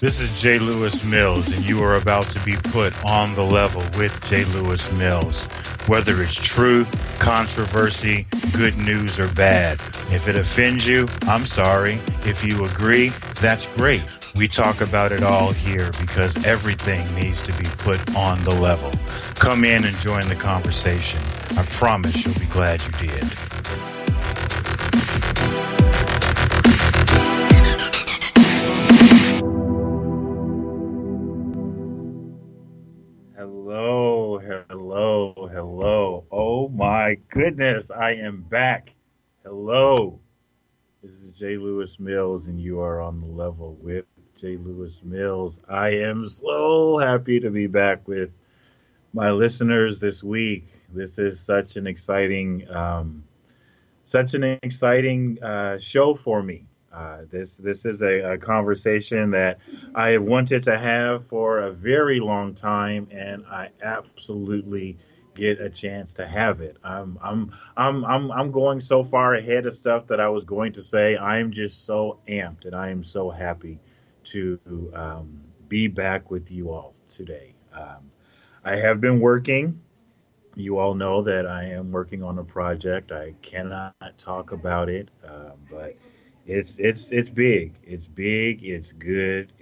This is J. Lewis Mills, and you are about to be put on the level with J. Lewis Mills. Whether it's truth, controversy, good news, or bad. If it offends you, I'm sorry. If you agree, that's great. We talk about it all here because everything needs to be put on the level. Come in and join the conversation. I promise you'll be glad you did. Hello. Oh my goodness, I am back. Hello. This is J. Lewis Mills, and you are on the level with J. Lewis Mills. I am so happy to be back with my listeners this week. This is such an exciting, show for me. This is a conversation that I have wanted to have for a very long time, and I absolutely get a chance to have it. I'm going so far ahead of stuff that I was going to say. I am just so amped, and I am so happy to be back with you all today. I have been working. You all know that I am working on a project. I cannot talk about it, but it's big. It's big. It's good.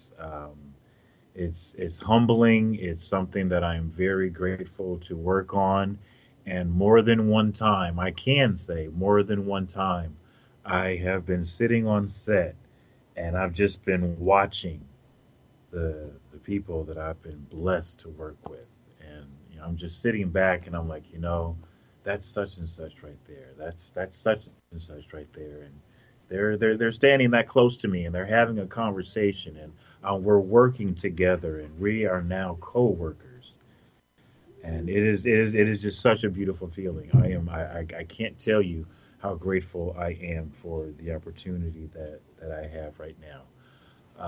It's humbling. It's something that I am very grateful to work on. And more than one time, I can say more than one time, I have been sitting on set and I've just been watching the people that I've been blessed to work with. And I'm just sitting back and I'm like, that's such and such right there. That's such and such right there. And they're standing that close to me and they're having a conversation and we're working together and we are now co-workers. And it is just such a beautiful feeling. I can't tell you how grateful I am for the opportunity that I have right now.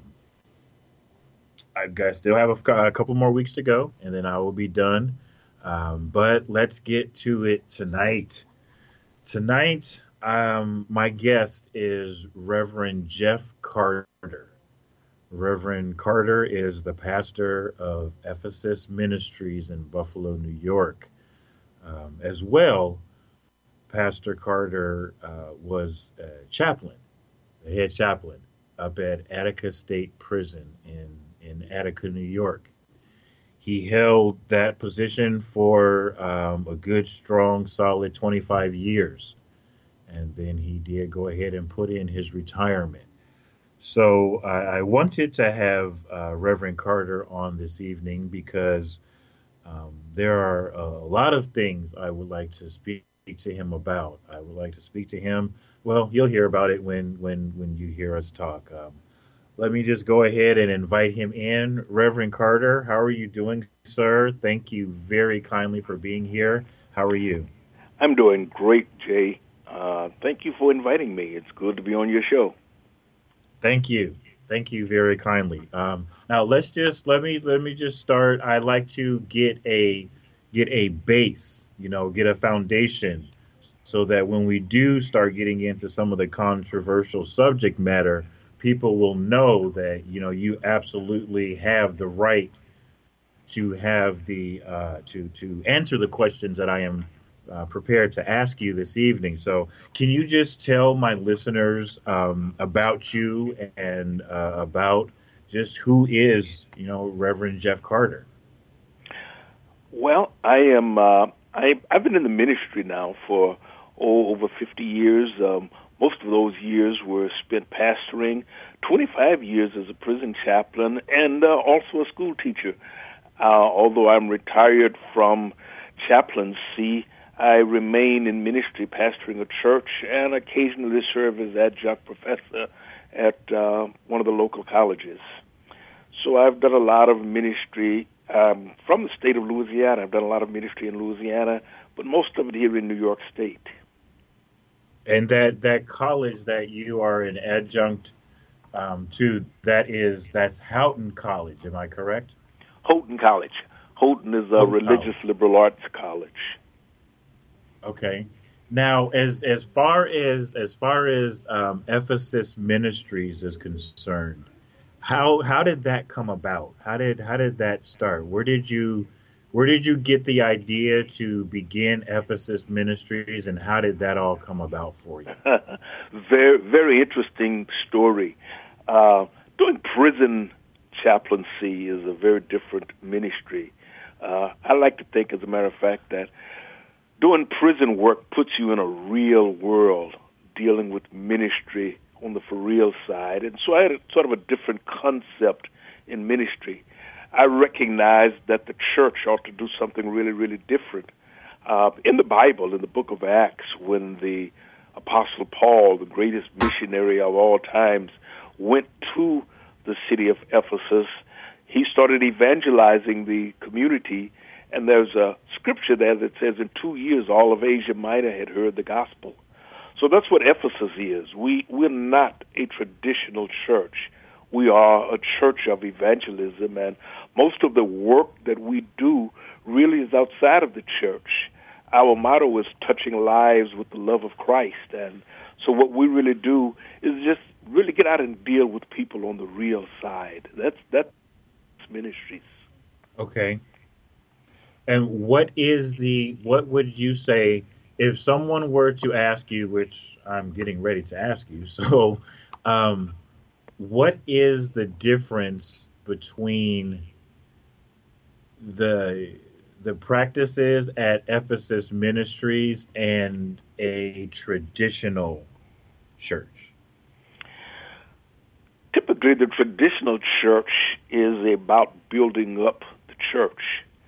I still have a couple more weeks to go, and then I will be done. But let's get to it tonight. Tonight, my guest is Reverend Jeff Carter. Reverend Carter is the pastor of Ephesus Ministries in Buffalo, New York. As well, Pastor Carter was a chaplain, the head chaplain, up at Attica State Prison in Attica, New York. He held that position for a good, strong, solid 25 years. And then he did go ahead and put in his retirement. So I wanted to have Reverend Carter on this evening because there are a lot of things I would like to speak to him about. I would like to speak to him. Well, you'll hear about it when you hear us talk. Let me just go ahead and invite him in. Reverend Carter, how are you doing, sir? Thank you very kindly for being here. How are you? I'm doing great, Jay. Thank you for inviting me. It's good to be on your show. Thank you. Thank you very kindly. Now let me just start. I'd like to get a base, get a foundation so that when we do start getting into some of the controversial subject matter, people will know that, you absolutely have the right to have the to answer the questions that I am prepared to ask you this evening. So can you just tell my listeners about you and about just who is, Reverend Jeff Carter? Well, I am. I've been in the ministry now for over 50 years. Most of those years were spent pastoring, 25 years as a prison chaplain, and also a school teacher. Although I'm retired from chaplaincy, I remain in ministry, pastoring a church, and occasionally serve as adjunct professor at one of the local colleges. So I've done a lot of ministry from the state of Louisiana. I've done a lot of ministry in Louisiana, but most of it here in New York State. And that college that you are an adjunct to, that's Houghton College, am I correct? Houghton College. Houghton is a religious liberal arts college. Okay. Now, as far as Ephesus Ministries is concerned, How did that come about? How did that start? Where did you get the idea to begin Ephesus Ministries, and how did that all come about for you? Very, very interesting story. Doing prison chaplaincy is a very different ministry. I like to think, as a matter of fact, that doing prison work puts you in a real world, dealing with ministry on the for real side. And so I had sort of a different concept in ministry. I recognized that the church ought to do something really, really different. In the Bible, in the book of Acts, when the Apostle Paul, the greatest missionary of all times, went to the city of Ephesus, he started evangelizing the community, and there's a scripture there that says in 2 years all of Asia Minor had heard the gospel. So that's what Ephesus is. We're not a traditional church. We are a church of evangelism, and most of the work that we do really is outside of the church. Our motto is touching lives with the love of Christ, and so what we really do is just really get out and deal with people on the real side. That's ministries. Okay. And what would you say if someone were to ask you, which I'm getting ready to ask you, so what is the difference between the practices at Ephesus Ministries and a traditional church? Typically, the traditional church is about building up the church.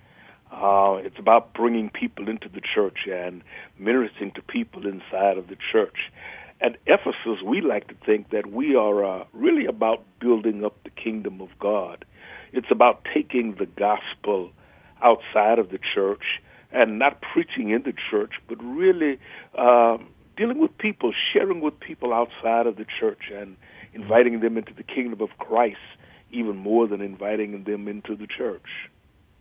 It's about bringing people into the church and ministering to people inside of the church. At Ephesus, we like to think that we are really about building up the kingdom of God. It's about taking the gospel outside of the church and not preaching in the church, but really dealing with people, sharing with people outside of the church and inviting them into the kingdom of Christ even more than inviting them into the church.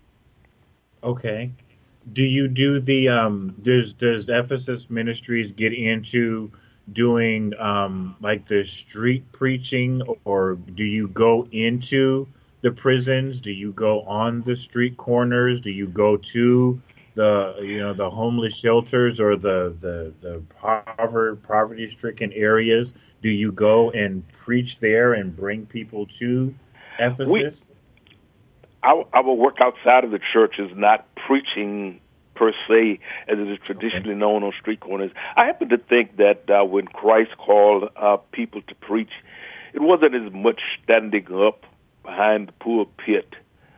Okay. Do you do the does Ephesus Ministries get into doing like the street preaching, or do you go into the prisons? Do you go on the street corners? Do you go to the homeless shelters or the poverty stricken areas? Do you go and preach there and bring people to Ephesus? Our work outside of the church is not preaching per se, as it is traditionally known on street corners. I happen to think that when Christ called people to preach, it wasn't as much standing up behind the pulpit,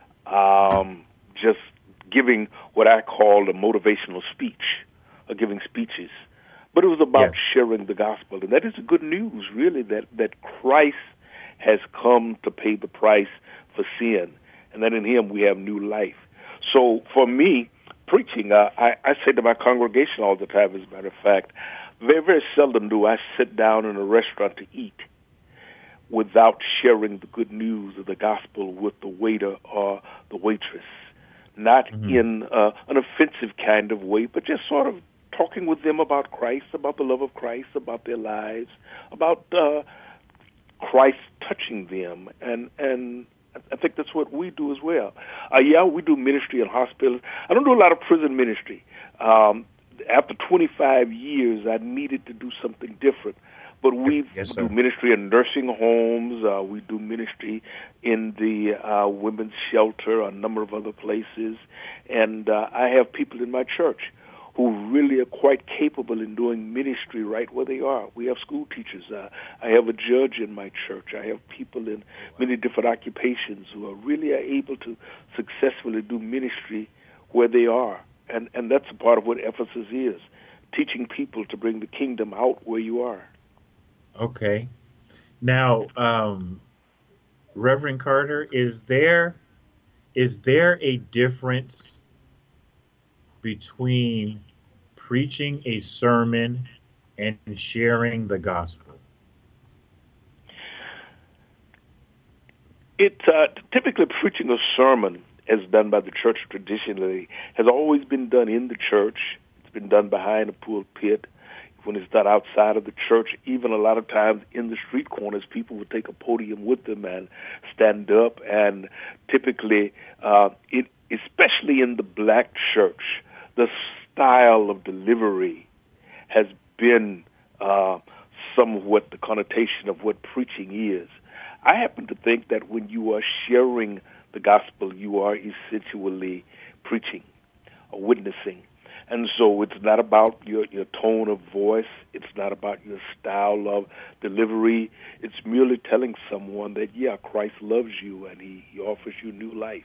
just giving what I call a motivational speech, or giving speeches. But it was about sharing the gospel. And that is the good news, really, that Christ has come to pay the price for sin, and that in him we have new life. So for me, preaching, I say to my congregation all the time, as a matter of fact, very, very seldom do I sit down in a restaurant to eat without sharing the good news of the gospel with the waiter or the waitress. Not in an offensive kind of way, but just sort of talking with them about Christ, about the love of Christ, about their lives, about Christ touching them. And I think that's what we do as well. We do ministry in hospitals. I don't do a lot of prison ministry. After 25 years, I needed to do something different. But we do ministry in nursing homes. We do ministry in the women's shelter, a number of other places. And I have people in my church who really are quite capable in doing ministry right where they are. We have school teachers. I have a judge in my church. I have people in many different occupations who are really able to successfully do ministry where they are. And that's a part of what Ephesus is, teaching people to bring the kingdom out where you are. Okay. Now, Reverend Carter, is there a difference between preaching a sermon and sharing the gospel? Typically preaching a sermon, as done by the church traditionally, has always been done in the church. It's been done behind a pulpit. when it's done outside of the church. Even a lot of times in the street corners, people would take a podium with them and stand up. And typically, especially in the black church, the style of delivery has been somewhat the connotation of what preaching is. I happen to think that when you are sharing the gospel, you are essentially preaching or witnessing. And so it's not about your tone of voice. It's not about your style of delivery. It's merely telling someone that, yeah, Christ loves you and he offers you new life.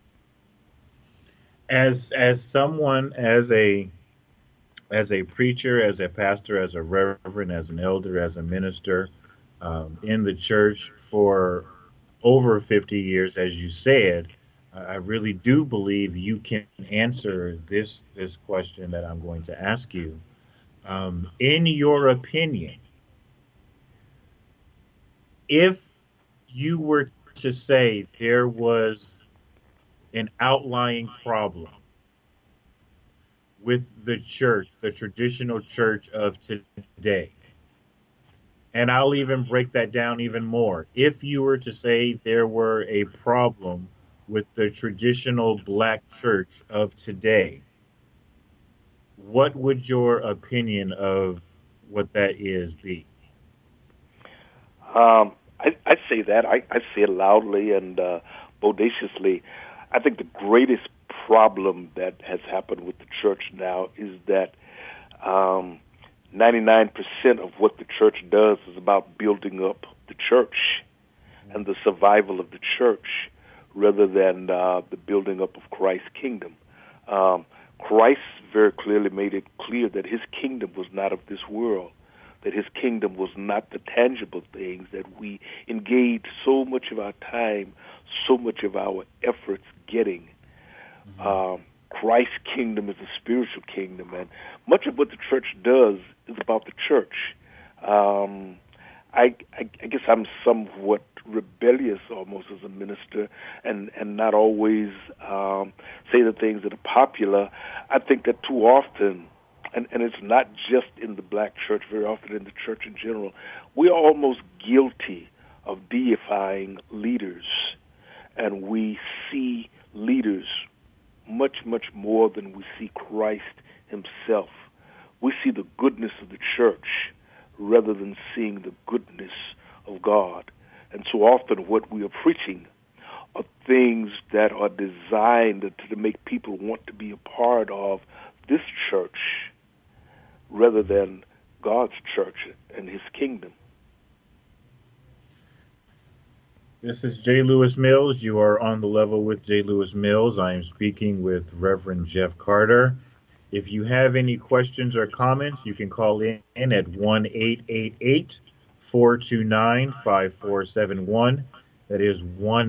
As someone, as a preacher, as a pastor, as a reverend, as an elder, as a minister in the church for over 50 years, as you said, I really do believe you can answer this question that I'm going to ask you. In your opinion, if you were to say there was an outlying problem with the church, the traditional church of today, and I'll even break that down even more. If you were to say there were a problem with the traditional black church of today, what would your opinion of what that is be? I say that. I say it loudly and bodaciously. I think the greatest problem that has happened with the church now is that 99% of what the church does is about building up the church and the survival of the church rather than the building up of Christ's kingdom. Christ very clearly made it clear that his kingdom was not of this world, that his kingdom was not the tangible things that we engage so much of our time, so much of our efforts getting. Christ's kingdom is a spiritual kingdom, and much of what the church does is about the church. I guess I'm somewhat rebellious almost as a minister and not always say the things that are popular. I think that too often, and it's not just in the black church, very often in the church in general, we are almost guilty of deifying leaders, and we see leaders much, much more than we see Christ himself. We see the goodness of the church rather than seeing the goodness of God. And so often what we are preaching are things that are designed to make people want to be a part of this church rather than God's church and his kingdom. This is J. Lewis Mills. You are on the level with J. Lewis Mills. I am speaking with Reverend Jeff Carter. If you have any questions or comments, you can call in at 1-888-429-5471. That is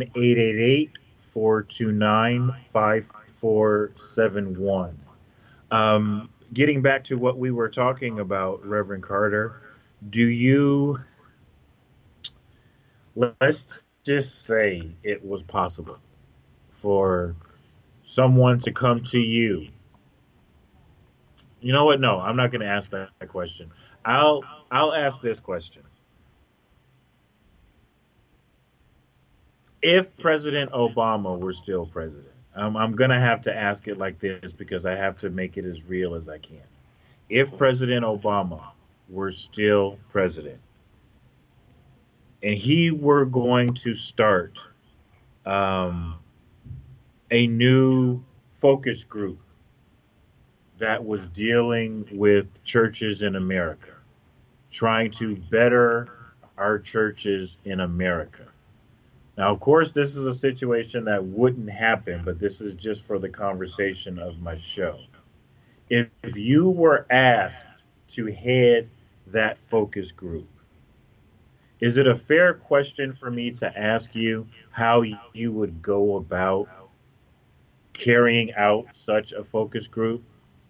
1-888-429-5471. Getting back to what we were talking about, Reverend Carter, let's just say it was possible for someone to come to you. You know what? No, I'm not going to ask that question. I'll ask this question. If President Obama were still president, I'm going to have to ask it like this because I have to make it as real as I can. If President Obama were still president, and he were going to start a new focus group that was dealing with churches in America, trying to better our churches in America. Now, of course, this is a situation that wouldn't happen, but this is just for the conversation of my show. If you were asked to head that focus group, is it a fair question for me to ask you how you would go about carrying out such a focus group?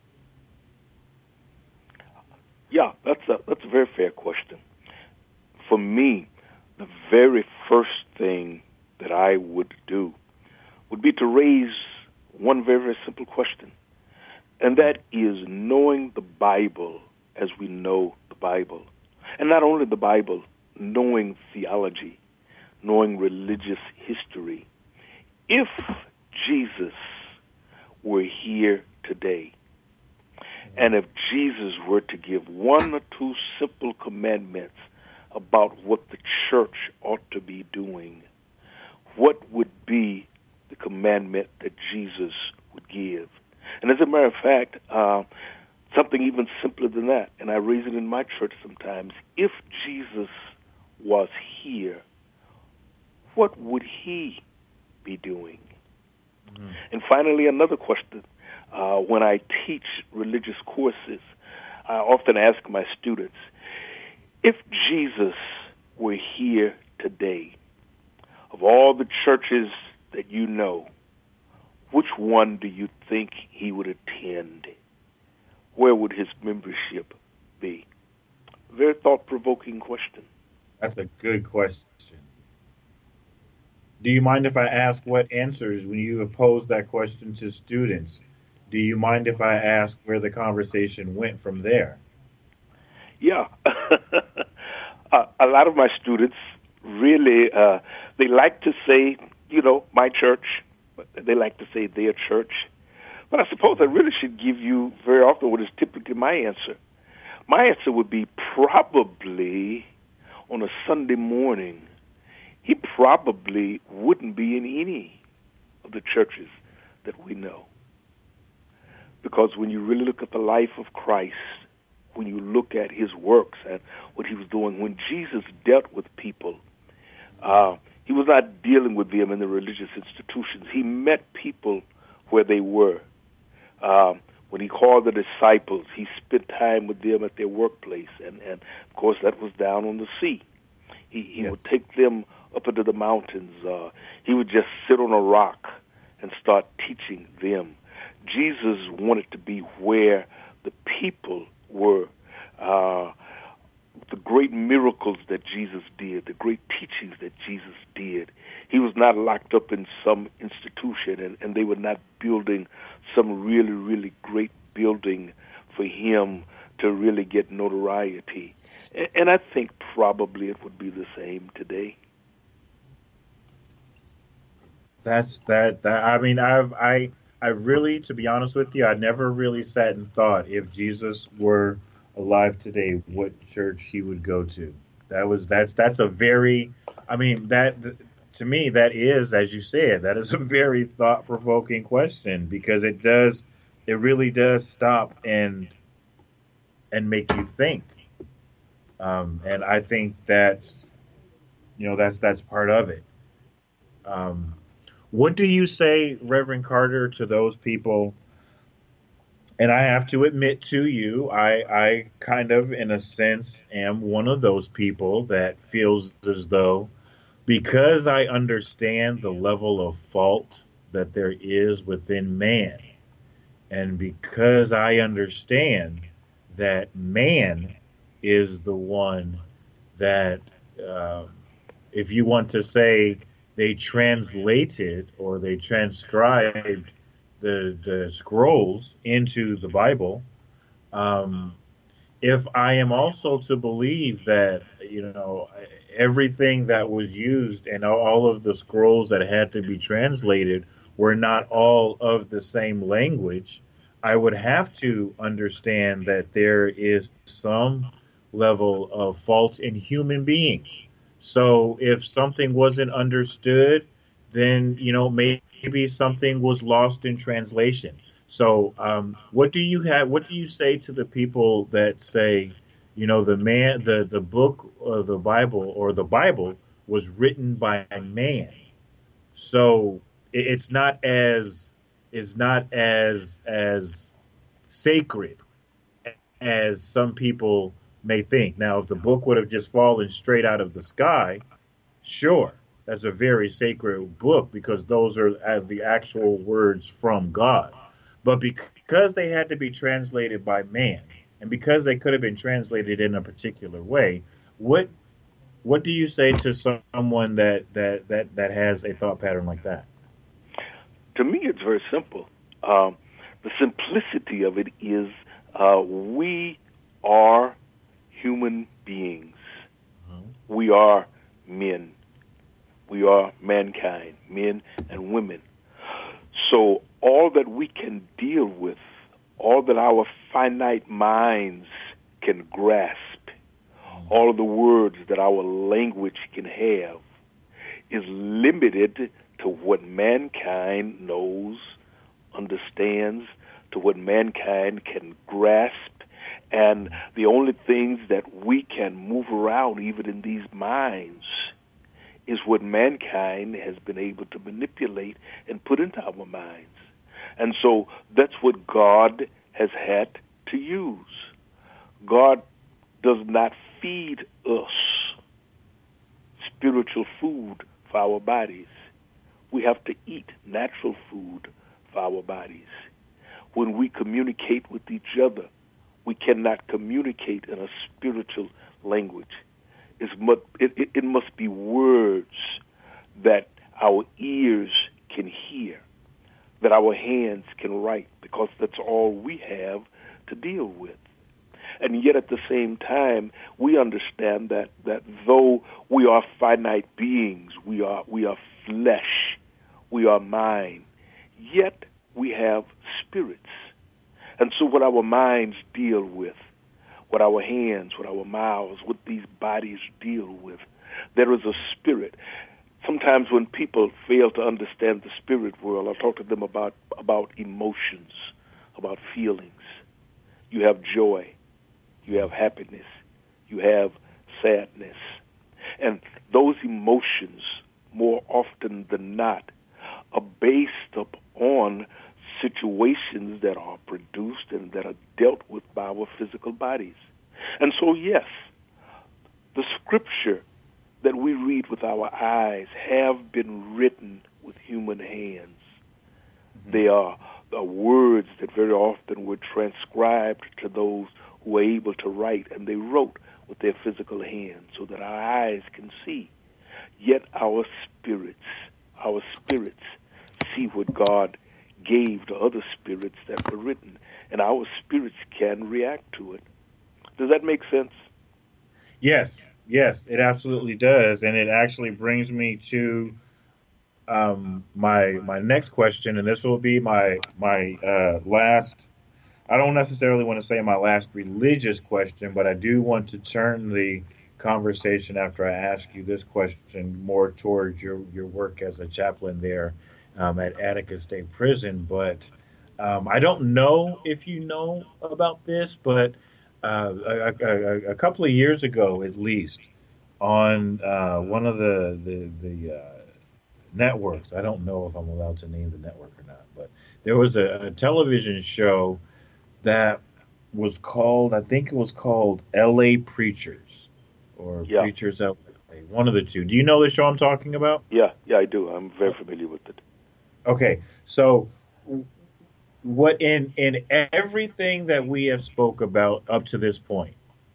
Yeah, that's a very fair question. For me, the very first thing that I would do would be to raise one very, very simple question, and that is knowing the Bible as we know the Bible. And not only the Bible, knowing theology, knowing religious history. If Jesus were here today, and if Jesus were to give one or two simple commandments about what the church ought to be doing, what would be the commandment that Jesus would give? And as a matter of fact, something even simpler than that, and I raise it in my church sometimes, if Jesus was here, what would he be doing? Mm-hmm. And finally, another question. When I teach religious courses, I often ask my students, if Jesus were here today, of all the churches that you know, which one do you think he would attend? Where would his membership be? Very thought-provoking question. That's a good question. Do you mind if I ask what answers when you have posed that question to students? Do you mind if I ask where the conversation went from there? Yeah. A lot of my students really, they like to say, my church. They like to say their church. But I suppose I really should give you very often what is typically my answer. My answer would be probably on a Sunday morning, he probably wouldn't be in any of the churches that we know. Because when you really look at the life of Christ, when you look at his works and what he was doing, when Jesus dealt with people, he was not dealing with them in the religious institutions. He met people where they were. When he called the disciples, he spent time with them at their workplace. And of course, that was down on the sea. He would take them up into the mountains. He would just sit on a rock and start teaching them. Jesus wanted to be where the people were. The great miracles that Jesus did, the great teachings that Jesus did. He was not locked up in some institution, and they were not building some really, really great building for him to really get notoriety. And I think probably it would be the same today. I mean, I really, to be honest with you, I never really sat and thought if Jesus were alive today, what church he would go to. That's a very, I mean, that to me, that is, as you said, that is a very thought-provoking question, because it really does stop and make you think. And I think that, that's part of it. What do you say, Reverend Carter, to those people? And I have to admit to you, I kind of, in a sense, am one of those people that feels as though, because I understand the level of fault that there is within man, and because I understand that man is the one that, if you want to say, they translated or they transcribed the scrolls into the Bible. If I am also to believe that, everything that was used and all of the scrolls that had to be translated were not all of the same language, I would have to understand that there is some level of fault in human beings. So if something wasn't understood, then, maybe something was lost in translation. So what do you say to the people that say, the book of the Bible, or the Bible, was written by man? So it's not as sacred as some people may think. Now, if the book would have just fallen straight out of the sky, sure, that's a very sacred book, because those are the actual words from God. But because they had to be translated by man, and because they could have been translated in a particular way, what do you say to someone that has a thought pattern like that? To me, it's very simple. The simplicity of it is we are human beings. Mhm. We are men. We are mankind, men and women. So all that we can deal with, all that our finite minds can grasp, all of the words that our language can have is limited to what mankind knows, understands, to what mankind can grasp. And the only things that we can move around, even in these minds, is what mankind has been able to manipulate and put into our minds. And so that's what God has had to use. God does not feed us spiritual food for our bodies. We have to eat natural food for our bodies. When we communicate with each other, we cannot communicate in a spiritual language. It must be words that our ears can hear, that our hands can write, because that's all we have to deal with. And yet at the same time, we understand that though we are finite beings, we are flesh, we are mind, yet we have spirits. And so what our minds deal with, what our hands, what our mouths, what these bodies deal with, there is a spirit. Sometimes when people fail to understand the spirit world, I talk to them about emotions, about feelings. You have joy, you have happiness, you have sadness. And those emotions, more often than not, are based upon situations that are produced and that are dealt with by our physical bodies. And so, yes, the scripture that we read with our eyes have been written with human hands. Mm-hmm. They are words that very often were transcribed to those who were able to write, and they wrote with their physical hands so that our eyes can see. Yet our spirits see what God gave to other spirits that were written, and our spirits can react to it. Does that make sense? Yes, it absolutely does, and it actually brings me to my next question, and this will be my last. I don't necessarily want to say my last religious question, but I do want to turn the conversation after I ask you this question more towards your work as a chaplain there at Attica State Prison. But I don't know if you know about this, but a couple of years ago, at least, on one of the networks. I don't know if I'm allowed to name the network or not, but there was a television show that was called, I think it was called L.A. Preachers or Preachers L.A. One of the two. Do you know the show I'm talking about? Yeah, I do. I'm very familiar with it. Okay, so what in everything that we have spoke about up to this point,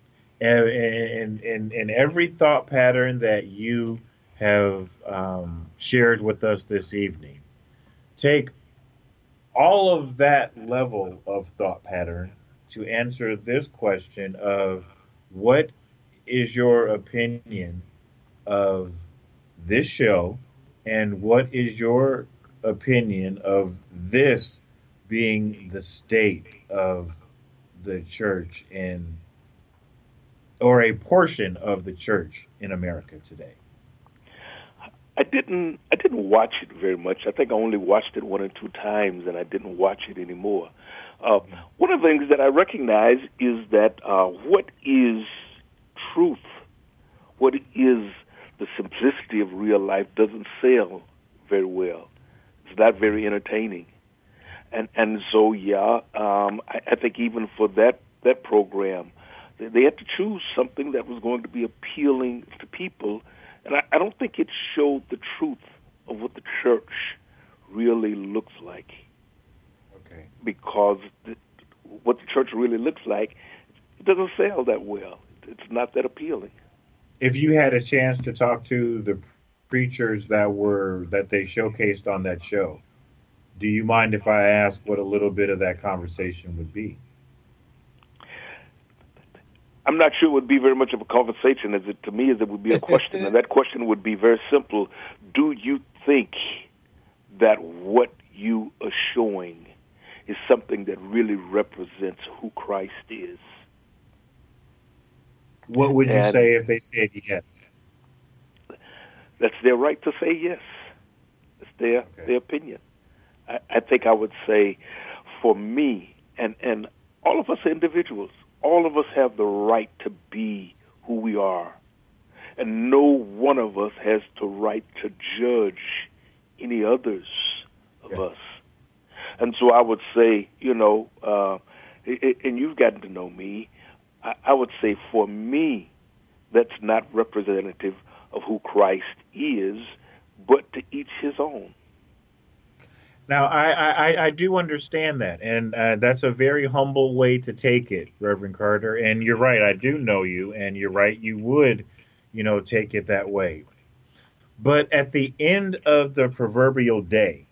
and every thought pattern that you have shared with us this evening, take all of that level of thought pattern to answer this question of what is your opinion of this show, and what is your opinion of this being the state of the church in, or a portion of the church in America today? I didn't watch it very much. I think I only watched it one or two times, and I didn't watch it anymore. One of the things that I recognize is that what is truth, what is the simplicity of real life, doesn't sell very well. It's not very entertaining, and so I think even for that program, they had to choose something that was going to be appealing to people. And I don't think it showed the truth of what the church really looks like. Okay. Because what the church really looks like, it doesn't sell that well. It's not that appealing. If you had a chance to talk to the preachers that they showcased on that show, do you mind if I ask what a little bit of that conversation would be? I'm not sure it would be very much of a conversation as it to me as it would be a question, and that question would be very simple: do you think that what you are showing is something that really represents who Christ is? What would you say if they said yes? That's their right to say yes. It's their opinion. I think I would say, for me, and all of us are individuals, all of us have the right to be who we are. And no one of us has the right to judge any others of us. And so I would say, and you've gotten to know me, I would say for me, that's not representative of who Christ is, but to each his own. Now, I do understand that, and that's a very humble way to take it, Reverend Carter. And you're right, I do know you, and you're right, you would, take it that way. But at the end of the proverbial day,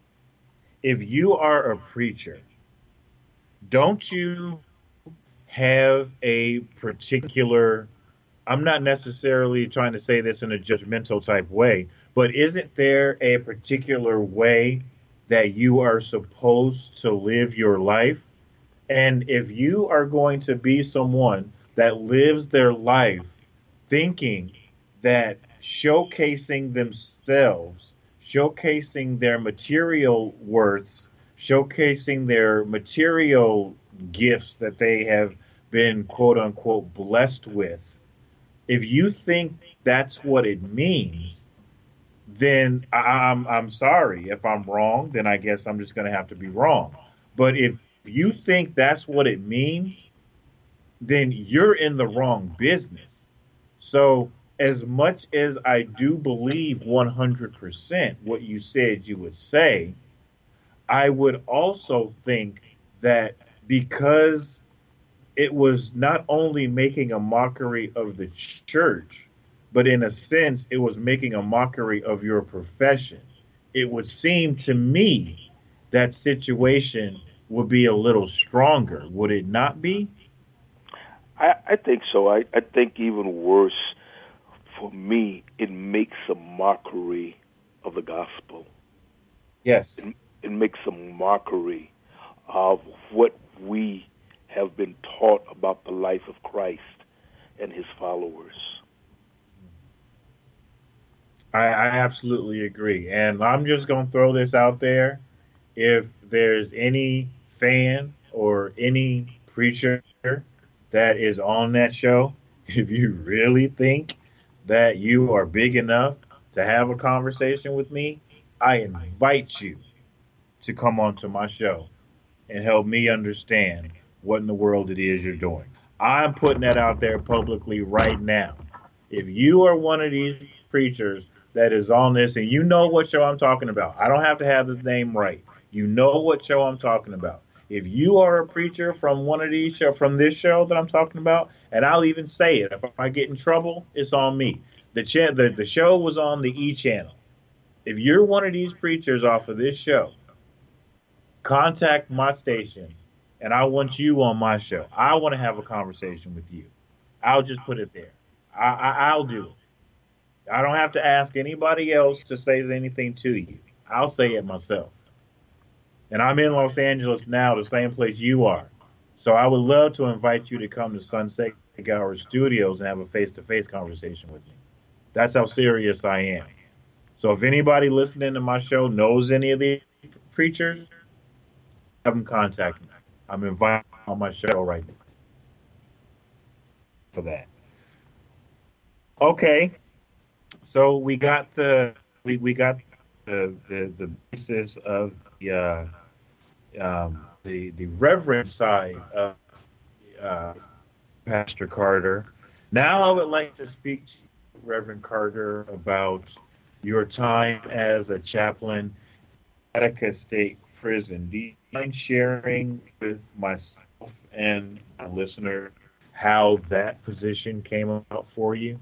if you are a preacher, don't you have a particular, I'm not necessarily trying to say this in a judgmental type way, but isn't there a particular way that you are supposed to live your life? And if you are going to be someone that lives their life thinking that showcasing themselves, showcasing their material worths, showcasing their material gifts that they have been quote unquote blessed with, if you think that's what it means, then I'm sorry. If I'm wrong, then I guess I'm just going to have to be wrong. But if you think that's what it means, then you're in the wrong business. So as much as I do believe 100% what you said you would say, I would also think that because it was not only making a mockery of the church, but in a sense, it was making a mockery of your profession. It would seem to me that situation would be a little stronger. Would it not be? I think so. I think even worse, for me, it makes a mockery of the gospel. Yes. It makes a mockery of what we have been taught about the life of Christ and his followers. I absolutely agree. And I'm just going to throw this out there. If there's any fan or any preacher that is on that show, if you really think that you are big enough to have a conversation with me, I invite you to come onto my show and help me understand what in the world it is you're doing. I'm putting that out there publicly right now. If you are one of these preachers that is on this and you know what show I'm talking about, I don't have to have the name right. You know what show I'm talking about. If you are a preacher from one of these show, from this show that I'm talking about, and I'll even say it, if I get in trouble, it's on me. The show was on the E channel. If you're one of these preachers off of this show, contact my station, and I want you on my show. I want to have a conversation with you. I'll just put it there. I'll do it. I don't have to ask anybody else to say anything to you. I'll say it myself. And I'm in Los Angeles now, the same place you are. So I would love to invite you to come to Sunset Gower Studios and have a face-to-face conversation with me. That's how serious I am. So if anybody listening to my show knows any of these preachers, have them contact me. I'm invited on my show right now for that. Okay, so we got the basis of the reverend side of Pastor Carter. Now I would like to speak to you, Reverend Carter, about your time as a chaplain at Attica State Prison. Do you mind sharing with myself and my listener how that position came about for you?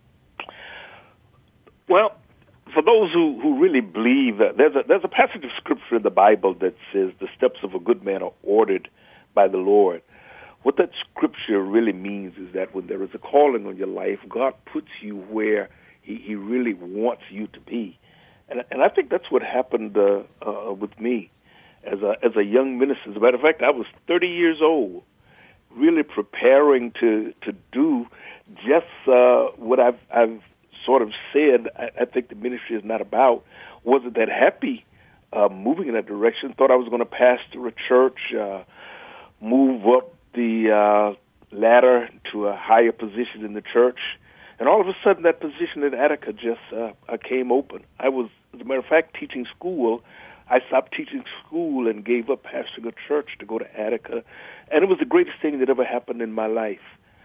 Well, for those who really believe that there's a passage of scripture in the Bible that says the steps of a good man are ordered by the Lord. What that scripture really means is that when there is a calling on your life, God puts you where He really wants you to be. And I think that's what happened with me as a young minister. As a matter of fact, I was 30 years old, really preparing to do just what I've sort of said. I think the ministry is not about. Wasn't that happy moving in that direction. Thought I was going to pastor a church, move up the ladder to a higher position in the church. And all of a sudden, that position at Attica just came open. I was, as a matter of fact, teaching school. I stopped teaching school and gave up pastoring a church to go to Attica. And it was the greatest thing that ever happened in my life.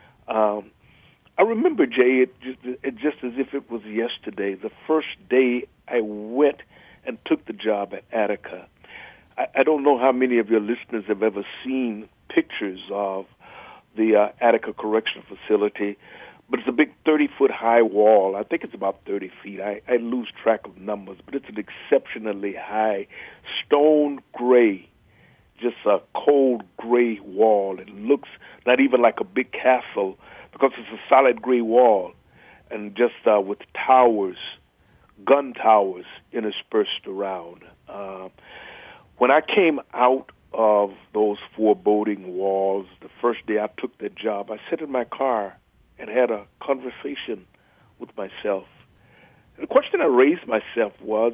I remember, Jay, it just as if it was yesterday, the first day I went and took the job at Attica. I don't know how many of your listeners have ever seen pictures of the Attica Correctional Facility, but it's a big 30-foot high wall. I think it's about 30 feet. I lose track of numbers, but it's an exceptionally high stone gray, just a cold gray wall. It looks not even like a big castle because it's a solid gray wall, and just with towers, gun towers interspersed around. When I came out of those foreboding walls, the first day I took that job, I sat in my car and had a conversation with myself. And the question I raised myself was,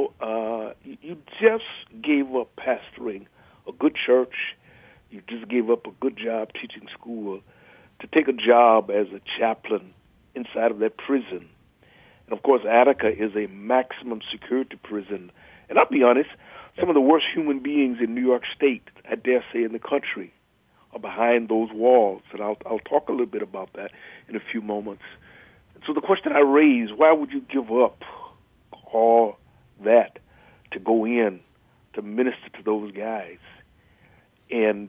you just gave up pastoring a good church, you just gave up a good job teaching school to take a job as a chaplain inside of that prison. And of course, Attica is a maximum security prison. And I'll be honest, some of the worst human beings in New York State, I dare say in the country, are behind those walls. And I'll talk a little bit about that in a few moments. And so the question I raised, why would you give up all that to go in to minister to those guys? And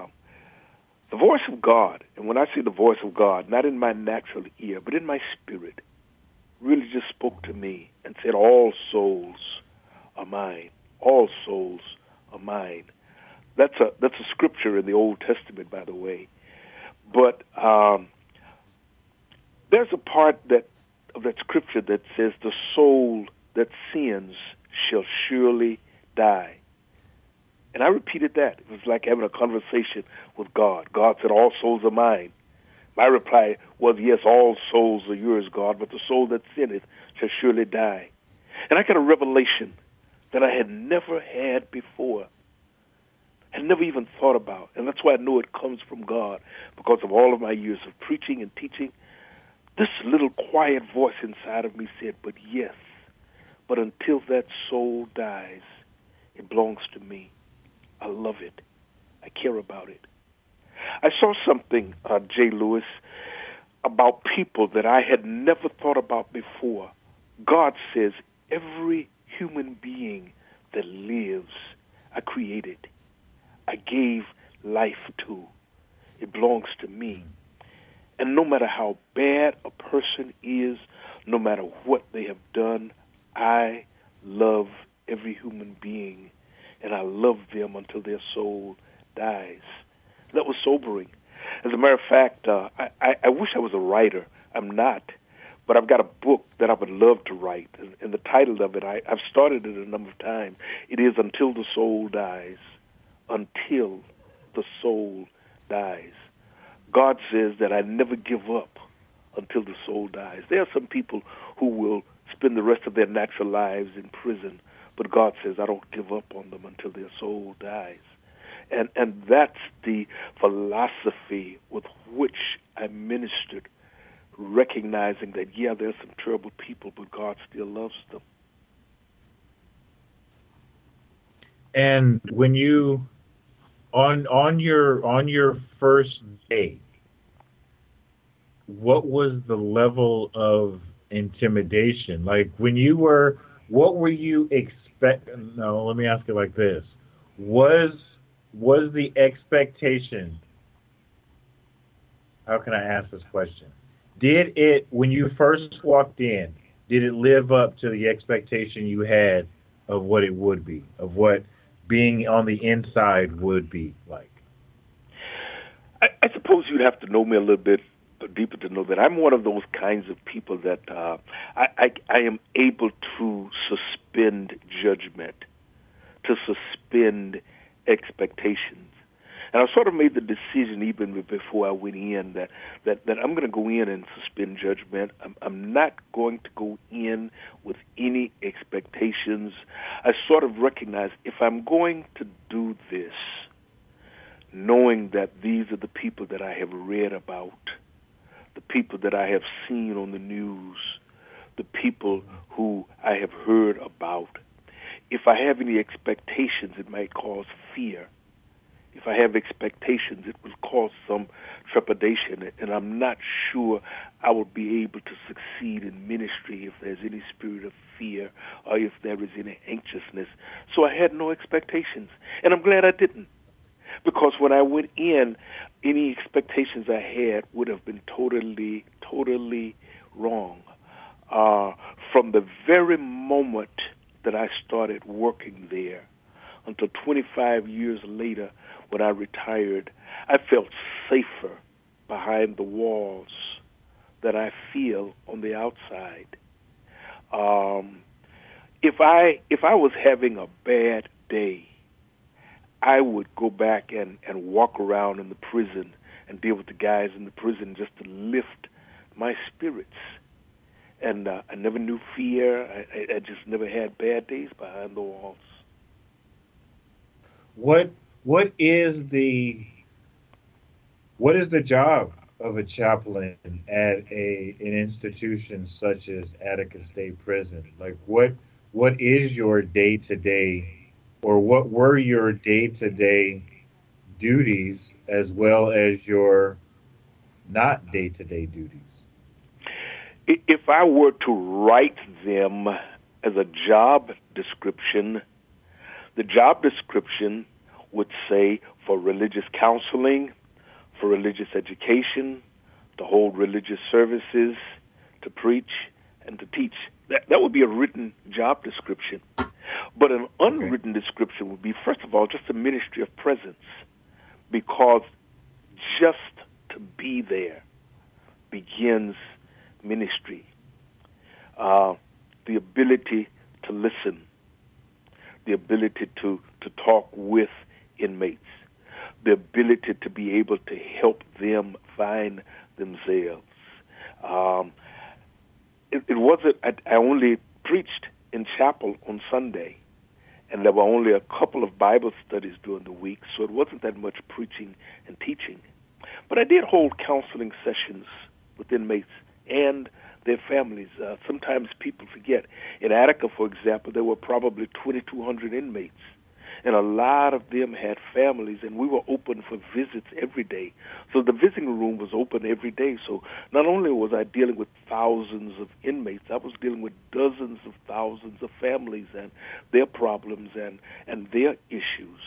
the voice of God, and when I say the voice of God, not in my natural ear, but in my spirit, really just spoke to me and said, all souls are mine. All souls are mine. That's a scripture in the Old Testament, by the way. But there's a part of that scripture that says, the soul that sins shall surely die. And I repeated that. It was like having a conversation with God. God said, all souls are mine. My reply was, yes, all souls are yours, God, but the soul that sinneth shall surely die. And I got a revelation that I had never had before, had never even thought about. And that's why I know it comes from God, because of all of my years of preaching and teaching. This little quiet voice inside of me said, but yes, but until that soul dies, it belongs to me. I love it. I care about it. I saw something, J. Lewis, about people that I had never thought about before. God says, every human being that lives, I created. I gave life to. It belongs to me. And no matter how bad a person is, no matter what they have done, I love every human being, and I love them until their soul dies. That was sobering. As a matter of fact, I wish I was a writer. I'm not. But I've got a book that I would love to write. And the title of it, I've started it a number of times. It is Until the Soul Dies. Until the soul dies. God says that I never give up until the soul dies. There are some people who will spend the rest of their natural lives in prison, but God says I don't give up on them until their soul dies. And that's the philosophy with which I ministered, recognizing that, yeah, there's some terrible people, but God still loves them. And when you on your first day, what was the level of intimidation? Like when you were, what were you expecting? No, let me ask it like this: was the expectation? How can I ask this question? Did it, when you first walked in, did it live up to the expectation you had of what it would be, of what being on the inside would be like? I suppose you'd have to know me a little bit deeper to know that I'm one of those kinds of people that I am able to suspend judgment, to suspend expectations. And I sort of made the decision even before I went in that I'm going to go in and suspend judgment. I'm not going to go in with any expectations. I sort of recognize if I'm going to do this, knowing that these are the people that I have read about, the people that I have seen on the news, the people who I have heard about. If I have any expectations, it might cause fear. If I have expectations, it will cause some trepidation, and I'm not sure I will be able to succeed in ministry if there's any spirit of fear or if there is any anxiousness. So I had no expectations, and I'm glad I didn't. Because when I went in, any expectations I had would have been totally wrong. From the very moment that I started working there until 25 years later when I retired, I felt safer behind the walls than I feel on the outside. If I was having a bad day, I would go back and walk around in the prison and deal with the guys in the prison just to lift my spirits. And I never knew fear. I just never had bad days behind the walls. What is the job of a chaplain at an institution such as Attica State Prison? Like what is your day to day, or what were your day to day duties as well as your not day to day duties? If I were to write them as a job description, the job description would say for religious counseling, for religious education, to hold religious services, to preach, and to teach. That would be a written job description. But an unwritten description would be, first of all, just a ministry of presence, because just to be there begins ministry. The ability to listen, the ability to talk with inmates, the ability to be able to help them find themselves. It wasn't, I only preached in chapel on Sunday, and there were only a couple of Bible studies during the week, so it wasn't that much preaching and teaching. But I did hold counseling sessions with inmates and their families. Sometimes people forget. In Attica, for example, there were probably 2,200 inmates, and a lot of them had families, and we were open for visits every day. So the visiting room was open every day. So not only was I dealing with thousands of inmates, I was dealing with dozens of thousands of families and their problems and their issues.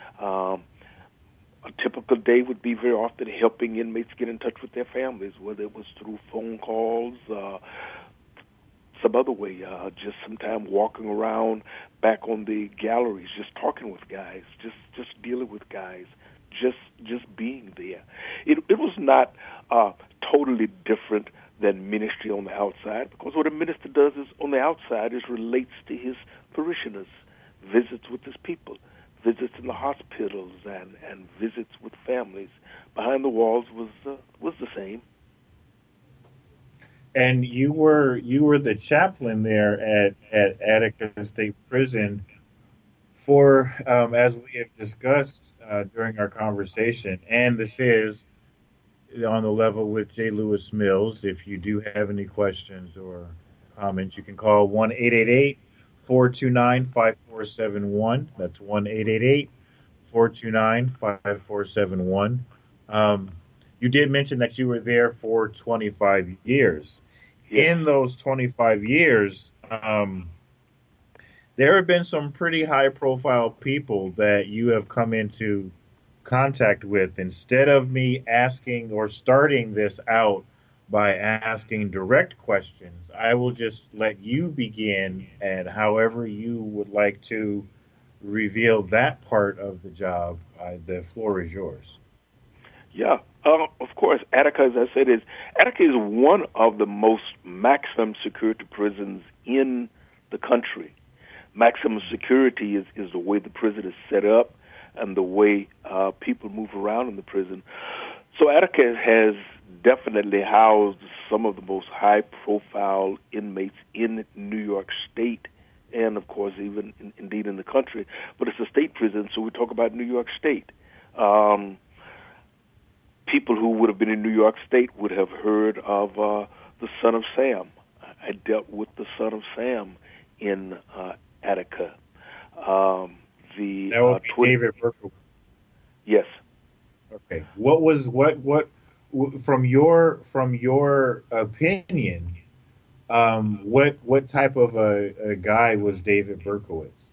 A typical day would be very often helping inmates get in touch with their families, whether it was through phone calls, some other way, just sometime walking around back on the galleries, just talking with guys, just dealing with guys, just being there. It was not totally different than ministry on the outside, because what a minister does is on the outside is relates to his parishioners, visits with his people, visits in the hospitals, and visits with families. Behind the walls was the same. And you were the chaplain there at Attica State Prison for, as we have discussed during our conversation, and this is on the level with J. Lewis Mills. If you do have any questions or comments, you can call 1-888-429-5471. That's 1-888-429-5471. You did mention that you were there for 25 years. Yes. In those 25 years, there have been some pretty high-profile people that you have come into contact with. Instead of me asking or starting this out by asking direct questions, I will just let you begin, and however you would like to reveal that part of the job, the floor is yours. Yeah, of course. Attica, as I said, Attica is one of the most maximum security prisons in the country. Maximum security is the way the prison is set up and the way people move around in the prison. So Attica has definitely housed some of the most high-profile inmates in New York State and, of course, even indeed in the country. But it's a state prison, so we talk about New York State. People who would have been in New York State would have heard of the Son of Sam. I dealt with the Son of Sam in Attica. That would be David Berkowitz. Yes. Okay. What from your opinion? What type of a guy was David Berkowitz?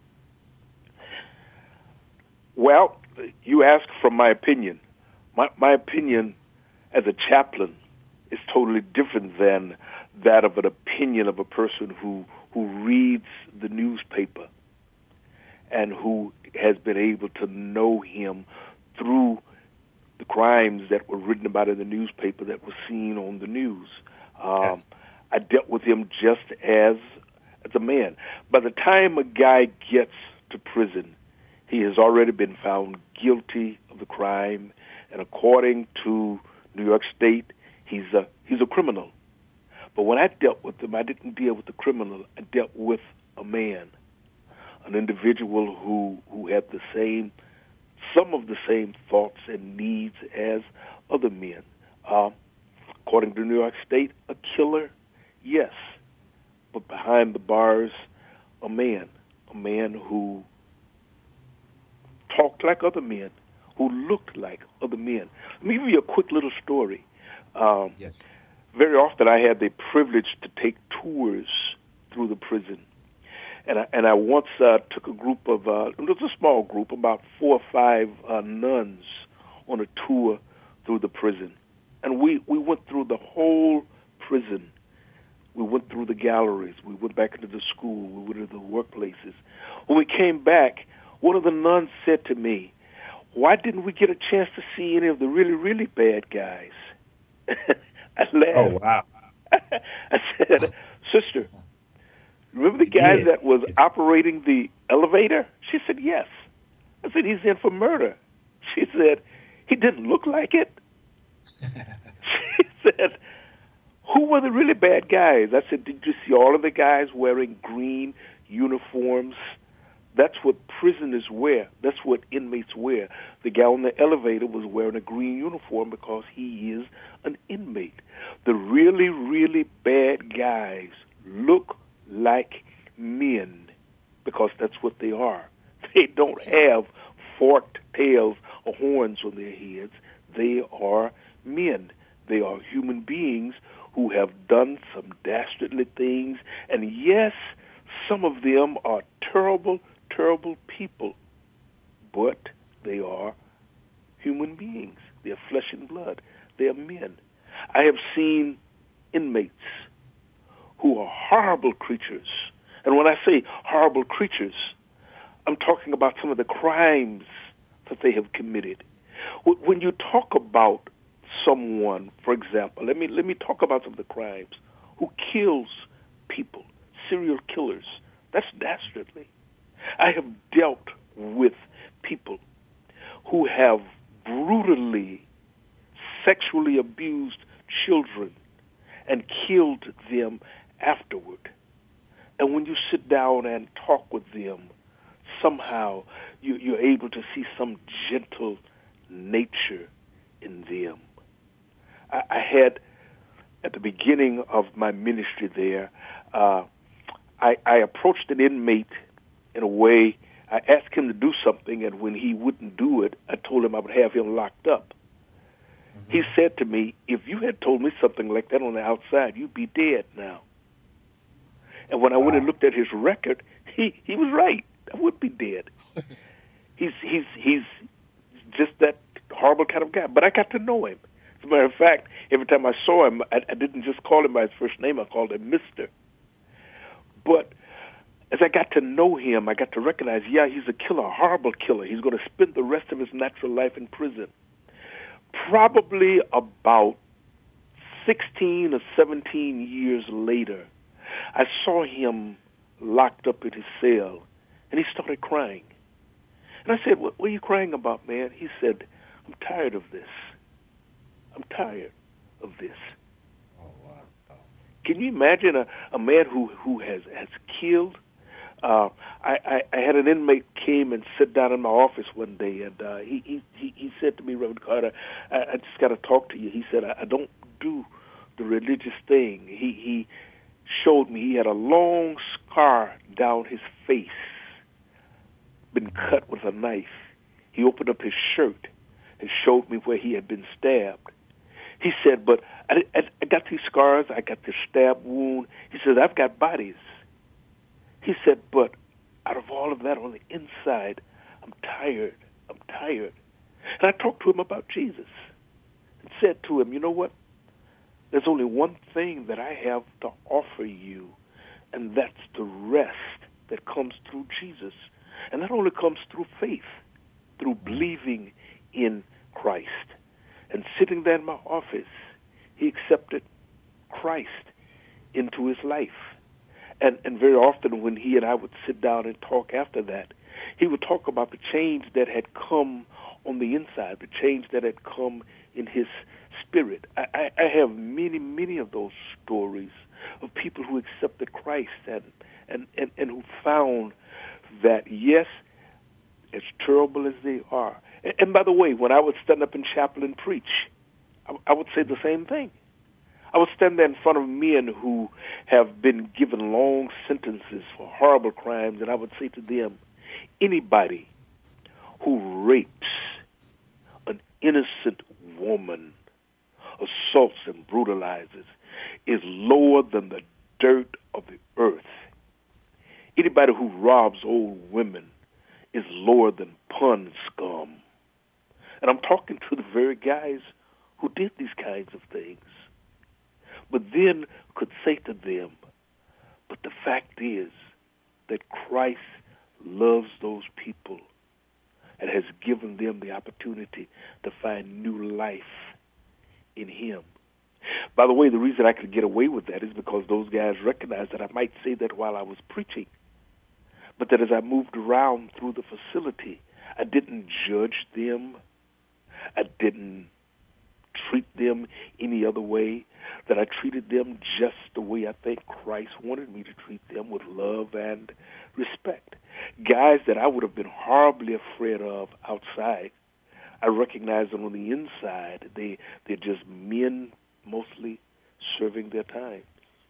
Well, you asked from my opinion. My opinion as a chaplain is totally different than that of an opinion of a person who reads the newspaper and who has been able to know him through the crimes that were written about in the newspaper that were seen on the news. Yes. I dealt with him just as a man. By the time a guy gets to prison, he has already been found guilty of the crime, and according to New York State, he's a criminal. But when I dealt with him, I didn't deal with the criminal. I dealt with a man, an individual who had some of the same thoughts and needs as other men. According to New York State, a killer, yes, but behind the bars, a man who talked like other men, who looked like other men. Let me give you a quick little story. Yes. Very often I had the privilege to take tours through the prison. And I once took a group of, it was a small group, about 4 or 5 nuns on a tour through the prison. And we went through the whole prison. We went through the galleries. We went back into the school. We went into the workplaces. When we came back, one of the nuns said to me, "Why didn't we get a chance to see any of the really, really bad guys?" I laughed. Oh, wow. I said, "Sister, remember the guy that was operating the elevator?" She said, "Yes." I said, "He's in for murder." She said, "He didn't look like it." She said, "Who were the really bad guys?" I said, "Did you see all of the guys wearing green uniforms? That's what prisoners wear. That's what inmates wear." The guy on the elevator was wearing a green uniform because he is an inmate. The really, really bad guys look like men because that's what they are. They don't have forked tails or horns on their heads. They are men. They are human beings who have done some dastardly things. And yes, some of them are terrible, terrible people, but they are human beings. They are flesh and blood. They are men. I have seen inmates who are horrible creatures. And when I say horrible creatures, I'm talking about some of the crimes that they have committed. When you talk about someone, for example, let me talk about some of the crimes, who kills people, serial killers. That's dastardly. I have dealt with people who have brutally sexually abused children and killed them afterward. And when you sit down and talk with them, somehow you're able to see some gentle nature in them. I had, at the beginning of my ministry there, I approached an inmate in a way. I asked him to do something, and when he wouldn't do it, I told him I would have him locked up. Mm-hmm. He said to me, "If you had told me something like that on the outside, you'd be dead now." And when I went and looked at his record, he was right. I would be dead. He's just that horrible kind of guy. But I got to know him. As a matter of fact, every time I saw him, I didn't just call him by his first name. I called him Mister. But as I got to know him, I got to recognize, yeah, he's a killer, a horrible killer. He's going to spend the rest of his natural life in prison. Probably about 16 or 17 years later, I saw him locked up in his cell, and he started crying. And I said, what are you crying about, man? He said, I'm tired of this. I'm tired of this. Oh, wow. Can you imagine a man who has killed? I had an inmate came and sit down in my office one day, and he said to me, Reverend Carter, I just got to talk to you. He said, I don't do the religious thing. He showed me he had a long scar down his face, been cut with a knife. He opened up his shirt and showed me where he had been stabbed. He said, but I got these scars, I got this stab wound. He said, I've got bodies. He said, but out of all of that on the inside, I'm tired. I'm tired. And I talked to him about Jesus and said to him, you know what? There's only one thing that I have to offer you, and that's the rest that comes through Jesus. And that only comes through faith, through believing in Christ. And sitting there in my office, he accepted Christ into his life. And very often when he and I would sit down and talk after that, he would talk about the change that had come on the inside, the change that had come in his spirit. I have many of those stories of people who accepted Christ and who found that, yes, as terrible as they are. And by the way, when I would stand up in chapel and preach, I would say the same thing. I would stand there in front of men who have been given long sentences for horrible crimes, and I would say to them, anybody who rapes an innocent woman, assaults and brutalizes, is lower than the dirt of the earth. Anybody who robs old women is lower than pun scum. And I'm talking to the very guys who did these kinds of things, but then could say to them, but the fact is that Christ loves those people and has given them the opportunity to find new life in him. By the way, the reason I could get away with that is because those guys recognized that I might say that while I was preaching, but that as I moved around through the facility, I didn't judge them. I didn't treat them any other way, that I treated them just the way I think Christ wanted me to treat them, with love and respect. Guys that I would have been horribly afraid of outside, I recognize them on the inside. They're just men mostly serving their time.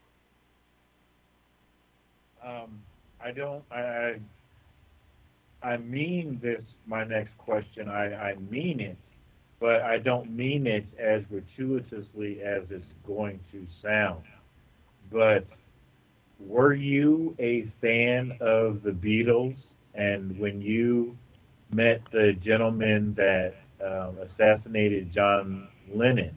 I mean this, my next question, I mean it, but I don't mean it as gratuitously as it's going to sound. But were you a fan of the Beatles? And when you met the gentleman that assassinated John Lennon,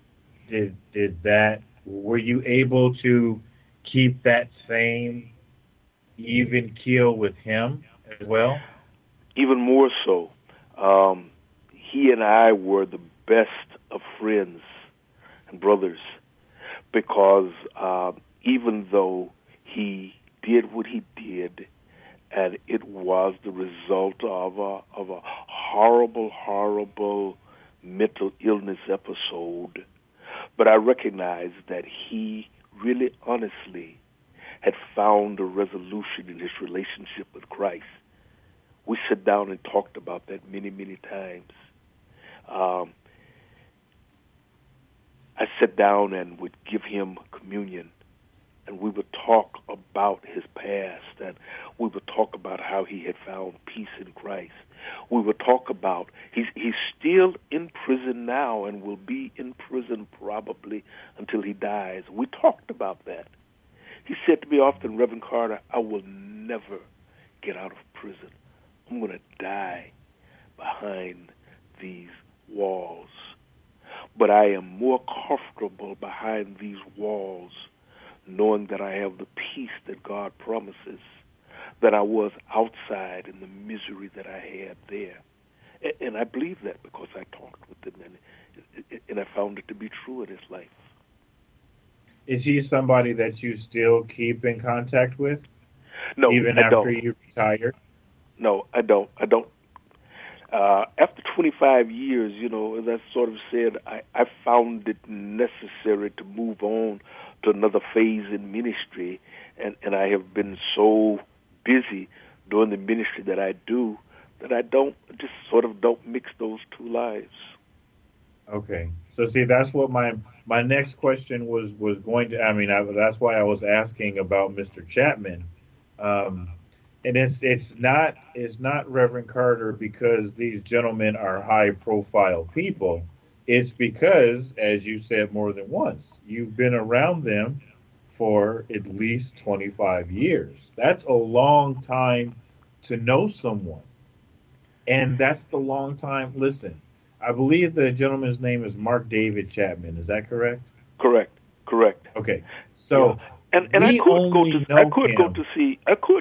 were you able to keep that same even keel with him as well? Even more so. He and I were the best of friends and brothers, because even though he did what he did, and it was the result of a horrible mental illness episode, but I recognized that he really honestly had found a resolution in his relationship with Christ. We sat down and talked about that many times. I sat down and would give him communion, and we would talk about his past, and we would talk about how he had found peace in Christ. We would talk about, he's still in prison now and will be in prison probably until he dies. We talked about that. He said to me often, Reverend Carter, I will never get out of prison. I'm going to die behind these walls. But I am more comfortable behind these walls knowing that I have the peace that God promises than I was outside in the misery that I had there. And I believe that because I talked with him, and I found it to be true in his life. Is he somebody that you still keep in contact with, No, even I after don't. you retire? No, I don't. I don't. After 25 years, as I sort of said, I found it necessary to move on to another phase in ministry, and I have been so busy doing the ministry that I do that I don't just sort of don't mix those two lives. Okay. So see, that's what my next question was going to. I mean, that's why I was asking about Mr. Chapman. Um, and it's not Reverend Carter because these gentlemen are high profile people. It's because, as you said more than once, you've been around them for at least 25 years. That's a long time to know someone. And that's the long time. Listen, I believe the gentleman's name is Mark David Chapman. Is that correct? Correct. Correct. Okay. Yeah, So and we only I know could go him. to see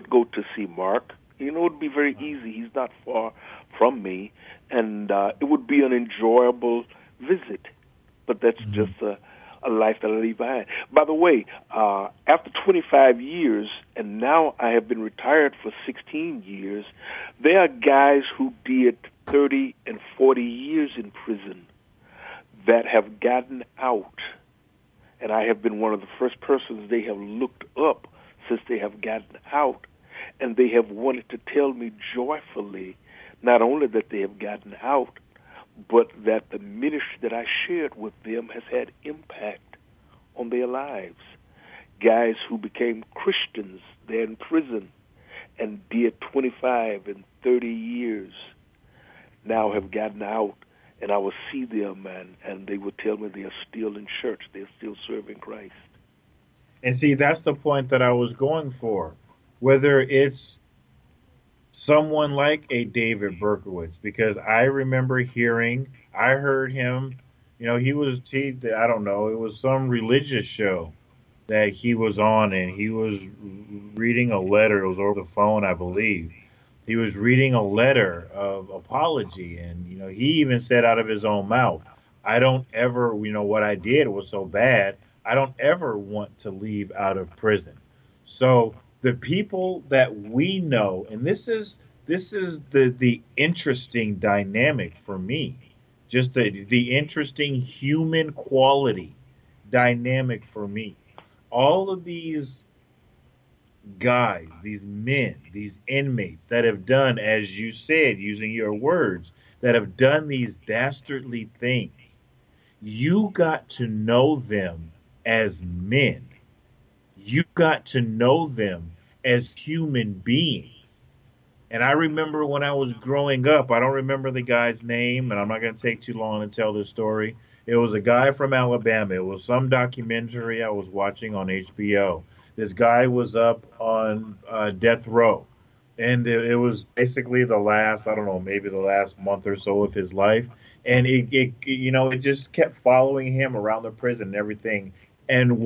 Mark. It'd be very easy. He's not far from me, and it would be an enjoyable visit. But that's just Mhm. a life that I leave behind. By the way, after 25 years, and now I have been retired for 16 years, there are guys who did 30 and 40 years in prison that have gotten out, and I have been one of the first persons they have looked up since they have gotten out, and they have wanted to tell me joyfully not only that they have gotten out, but that the ministry that I shared with them has had impact on their lives. Guys who became Christians, they're in prison and did 25 and 30 years, now have gotten out, and I will see them, and they would tell me they are still in church, they're still serving Christ. And see, that's the point that I was going for. Whether it's someone like a David Berkowitz, because I remember I heard him, I don't know, it was some religious show that he was on, and he was reading a letter. It was over the phone, I believe. He was reading a letter of apology, and he even said out of his own mouth, "I don't ever, what I did was so bad. I don't ever want to leave out of prison." So the people that we know, and this is the interesting dynamic for me, just the interesting human quality dynamic for me. All of these guys, these men, these inmates that have done, as you said, using your words, that have done these dastardly things, you got to know them as men. You got to know them as human beings. And I remember when I was growing up, I don't remember the guy's name, and I'm not going to take too long to tell this story. It was a guy from Alabama. It was some documentary I was watching on HBO. This guy was up on death row, and it was basically the last, I don't know, maybe the last month or so of his life. And it just kept following him around the prison and everything. And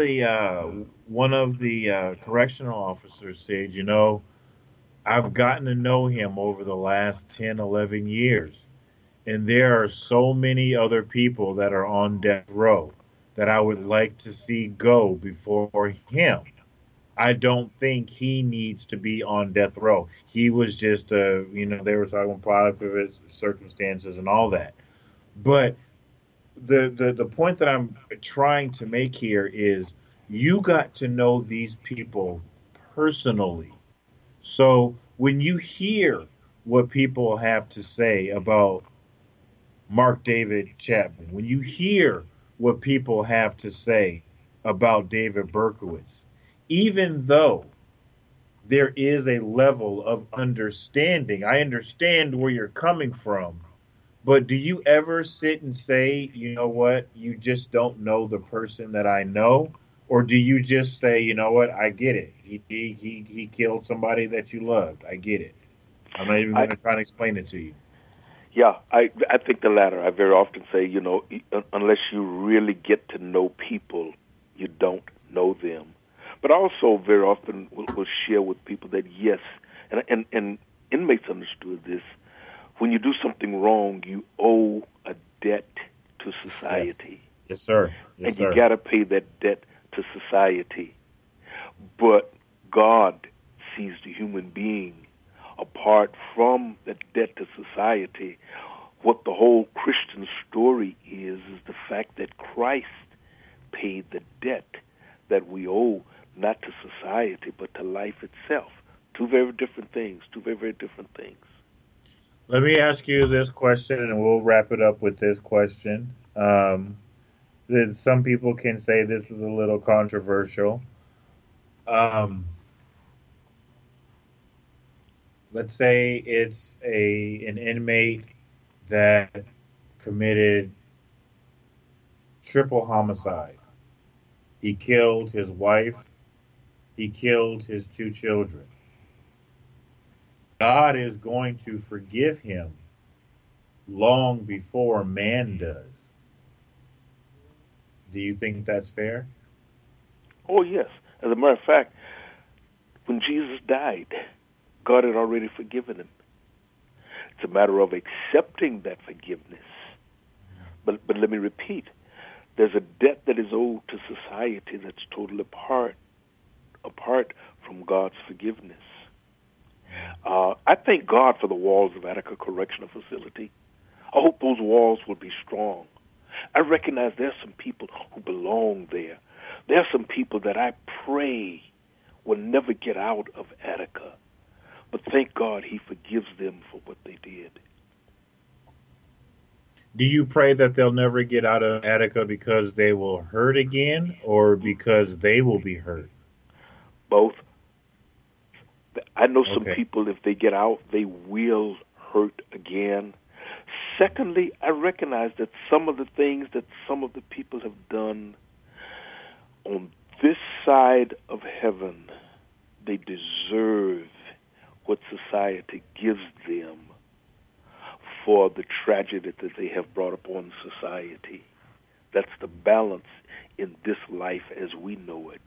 one of the correctional officers said, I've gotten to know him over the last 10, 11 years. And there are so many other people that are on death row that I would like to see go before him. I don't think he needs to be on death row. He was just, they were talking product of his circumstances and all that. But the point that I'm trying to make here is you got to know these people personally. So when you hear what people have to say about Mark David Chapman, when you hear what people have to say about David Berkowitz, even though there is a level of understanding, I understand where you're coming from, but do you ever sit and say, you know what, you just don't know the person that I know? Or do you just say, you know what, I get it. He killed somebody that you loved. I get it. I'm not even I going to try to explain it to you. Yeah, I think the latter. I very often say, unless you really get to know people, you don't know them. But also very often will share with people that yes, and inmates understood this. When you do something wrong, you owe a debt to Yes. society. Yes, sir. Yes, And you sir. got to pay that debt to society. But God sees the human being apart from that debt to society. What the whole Christian story is the fact that Christ paid the debt that we owe, not to society, but to life itself. Two very different things, two very, very different things. Let me ask you this question, and we'll wrap it up with this question. That some people can say this is a little controversial. Um, let's say it's an inmate that committed triple homicide. He killed his wife. He killed his two children. God is going to forgive him long before man does. Do you think that's fair? Oh, yes. As a matter of fact, when Jesus died, God had already forgiven him. It's a matter of accepting that forgiveness. But let me repeat, there's a debt that is owed to society that's totally apart from God's forgiveness. I thank God for the walls of Attica Correctional Facility. I hope those walls will be strong. I recognize there's some people who belong there. There are some people that I pray will never get out of Attica. But thank God he forgives them for what they did. Do you pray that they'll never get out of Attica because they will hurt again or because they will be hurt? Both. I know some Okay. people, if they get out, they will hurt again. Secondly, I recognize that some of the things that some of the people have done on this side of heaven, they deserve what society gives them for the tragedy that they have brought upon society. That's the balance in this life as we know it.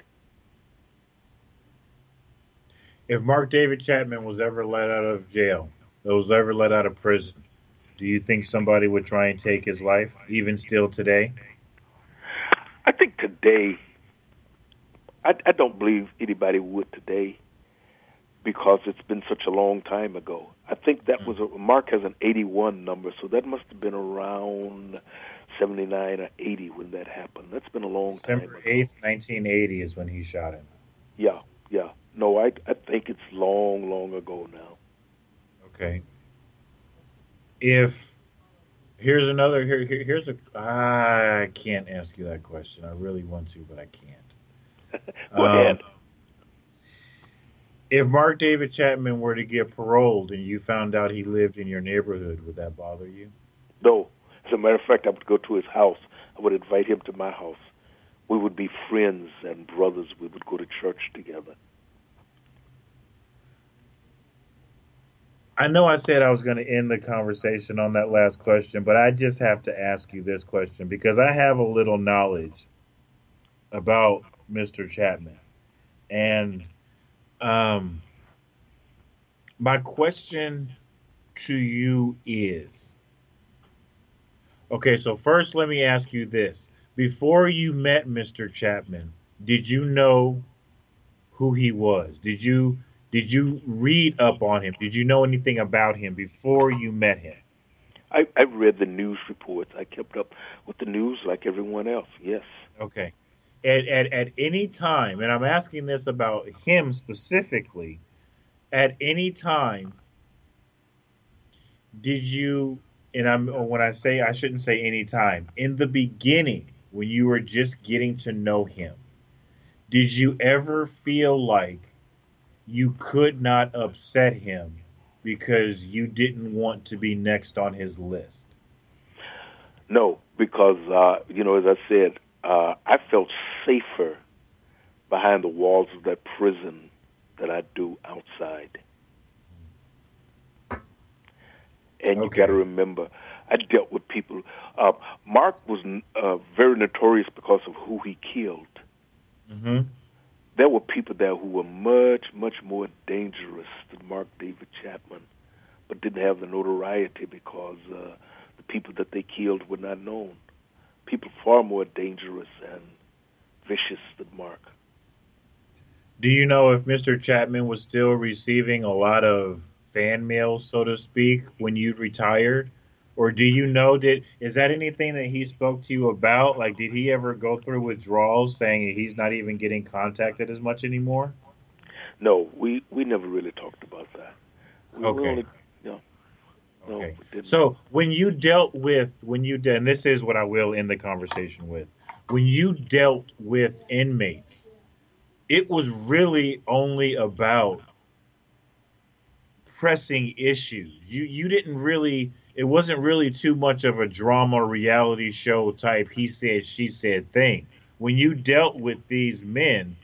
If Mark David Chapman was ever let out of jail, was ever let out of prison, do you think somebody would try and take his life, even still today? I think today, I don't believe anybody would today because it's been such a long time ago. I think that was Mark has an 81 number, so that must have been around 79 or 80 when that happened. That's been a long time December ago. 8th, 1980 is when he shot him. Yeah, yeah. No, I think it's long, long ago now. Okay. If here's another here's a I can't ask you that question. I really want to, but I can't. Go Um, ahead. if Mark David Chapman were to get paroled and you found out he lived in your neighborhood, would that bother you? No. As a matter of fact, I would go to his house. I would invite him to my house. We would be friends and brothers. We would go to church together. I know I said I was going to end the conversation on that last question, but I just have to ask you this question because I have a little knowledge about Mr. Chapman. And um, my question to you is okay, so first let me ask you this. Before you met Mr. Chapman, did you know who he was? Did you read up on him? Did you know anything about him before you met him? I read the news reports. I kept up with the news like everyone else. Yes. Okay. At any time, and I'm asking this about him specifically, at any time did you and I'm when I say I shouldn't say any time, in the beginning when you were just getting to know him, did you ever feel like you could not upset him because you didn't want to be next on his list? No, because as I said, I felt safer behind the walls of that prison than I do outside. And you got to Okay. remember, I dealt with people. Mark was very notorious because of who he killed. Mhm. There were people there who were much, much more dangerous than Mark David Chapman, but didn't have the notoriety because the people that they killed were not known. people far more dangerous and vicious than Mark. Do you know if Mr. Chapman was still receiving a lot of fan mail, so to speak, when you retired? Or do you know that is that anything that he spoke to you about? Like, did he ever go through withdrawals saying he's not even getting contacted as much anymore? No, we never really talked about that. We Okay. only, no, no, Okay. we didn't. So when you did, and this is what I will end the conversation with, when you dealt with inmates, it was really only about pressing issues. You didn't really it wasn't really too much of a drama reality show type he said she said thing. When you dealt with these men,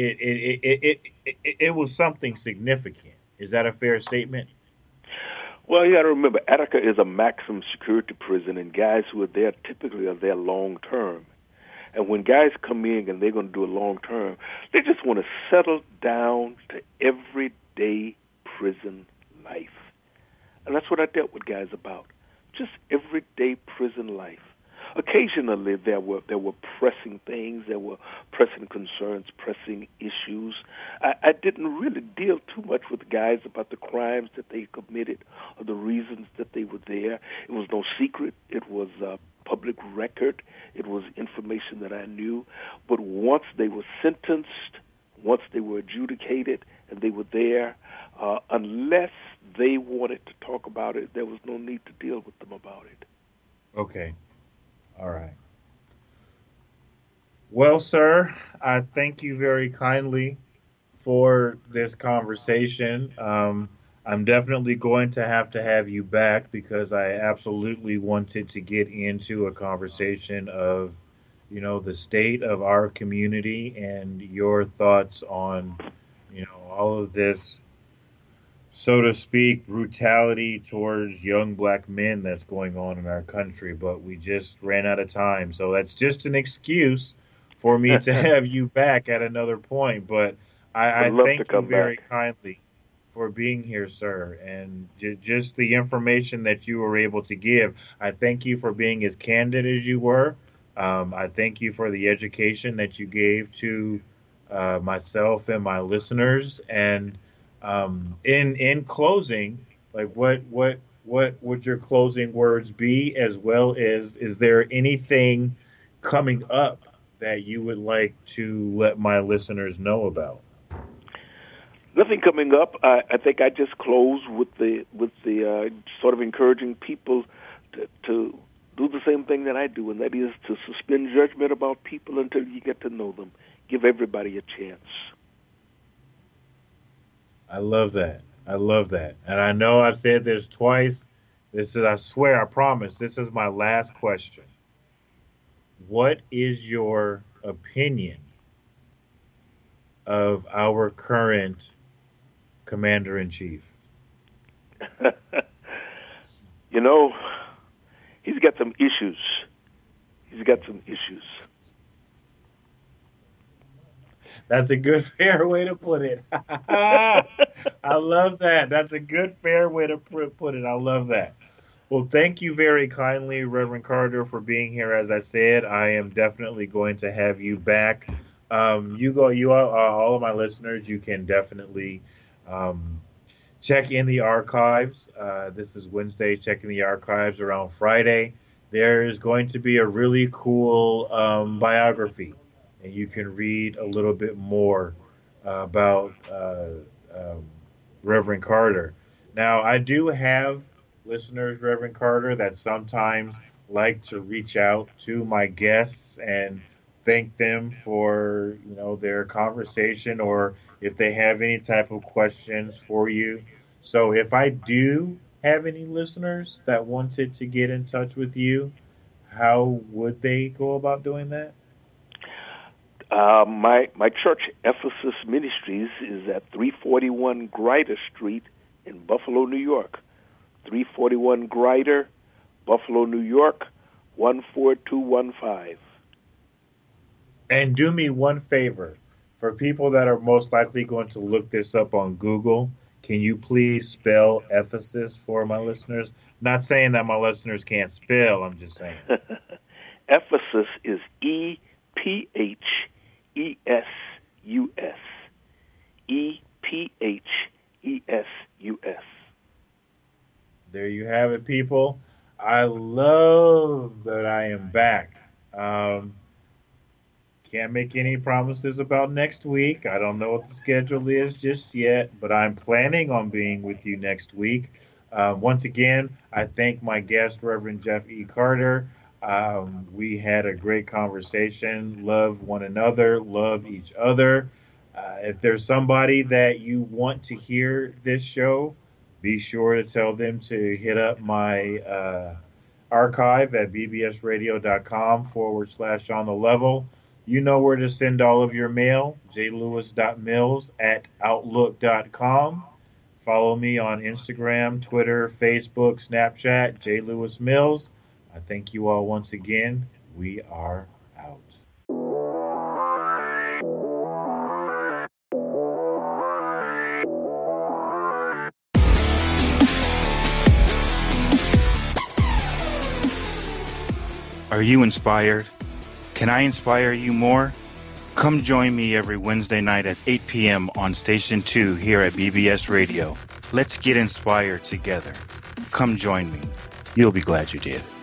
it was something significant. Is that a fair statement? Well, you got to remember, Attica is a maximum security prison, and guys who are there typically are there long term. And when guys come in and they're going to do a long term, they just want to settle down to everyday prison life. And that's what I dealt with guys about. Just everyday prison life. Occasionally there were pressing things, there were pressing concerns, pressing issues. I didn't really deal too much with guys about the crimes that they committed or the reasons that they were there. It was no secret. It was public record. It was information that I knew. But once they were sentenced, once they were adjudicated and they were there, unless they wanted to talk about it, there was no need to deal with them about it. Okay. All right. Well, sir, I thank you very kindly for this conversation. I'm definitely going to have you back because I absolutely wanted to get into a conversation of, the state of our community and your thoughts on, all of this, so to speak, brutality towards young black men that's going on in our country. But we just ran out of time. So that's just an excuse for me to have you back at another point. But I Would love to thank you come very back. kindly for being here, sir, and just the information that you were able to give. I thank you for being as candid as you were. I thank you for the education that you gave to myself and my listeners. And in closing, like what would your closing words be, as well as is there anything coming up that you would like to let my listeners know about? Nothing coming up. I think I just close with the sort of encouraging people to do the same thing that I do, and that is to suspend judgment about people until you get to know them. Give everybody a chance. I love that. I love that. And I know I've said this twice. I swear, I promise, this is my last question. What is your opinion of our current commander in chief? You know, he's got some issues. He's got some issues. That's a good, fair way to put it. I love that. That's a good, fair way to put it. I love that. Well, thank you very kindly, Reverend Carter, for being here. As I said, I am definitely going to have you back. All of my listeners, you can definitely check in the archives. This is Wednesday, checking the archives around Friday. There is going to be a really cool biography, and you can read a little bit more about Reverend Carter. Now, I do have listeners, Reverend Carter, that sometimes like to reach out to my guests and thank them for their conversation, or if they have any type of questions for you. So if I do have any listeners that wanted to get in touch with you, how would they go about doing that? My church, Ephesus Ministries, is at 341 Grider Street in Buffalo, New York. 341 Grider, Buffalo, New York, 14215. And do me one favor. For people that are most likely going to look this up on Google, can you please spell Ephesus for my listeners? Not saying that my listeners can't spell, I'm just saying. Ephesus is EPHESUS. EPHESUS. There you have it, people. I love that I am back. Can't make any promises about next week. I don't know what the schedule is just yet, but I'm planning on being with you next week. Once again, I thank my guest, Reverend Jeff E. Carter. We had a great conversation. Love one another, love each other. If there's somebody that you want to hear this show, be sure to tell them to hit up my archive at bbsradio.com/on the level. You know where to send all of your mail, jlewis.mills@outlook.com. Follow me on Instagram, Twitter, Facebook, Snapchat, jlewismills. I thank you all once again. We are out. Are you inspired? Can I inspire you more? Come join me every Wednesday night at 8 p.m. on Station 2 here at BBS Radio. Let's get inspired together. Come join me. You'll be glad you did.